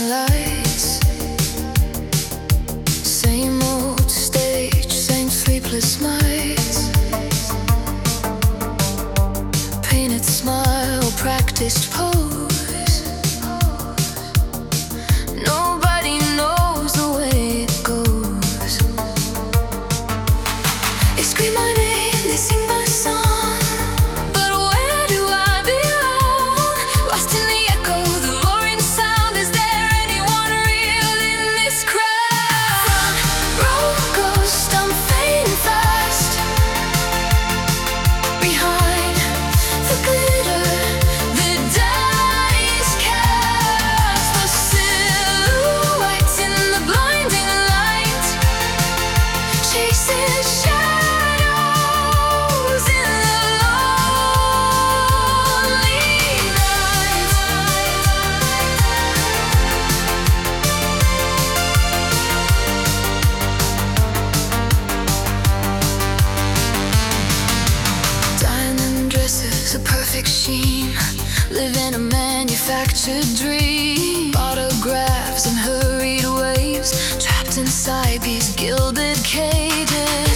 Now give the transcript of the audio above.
lights. Same old stage, same sleepless nights. Painted smile, practiced pose. Nobody knows the way it goes. They scream my name, they sing my song, but where do I belong? Lost in the echo, the roaring sound. Is there anyone real in this crowd? Front row ghost, I'm fading fast. Behind the glitter, the die is cast. The silhouettes in the blinding light, chasing shadows in the lonely night. Diamond dresses, a perfect sheen, live in a manufactured dream. Autographs and hurried waves, trapped inside these gilded cages.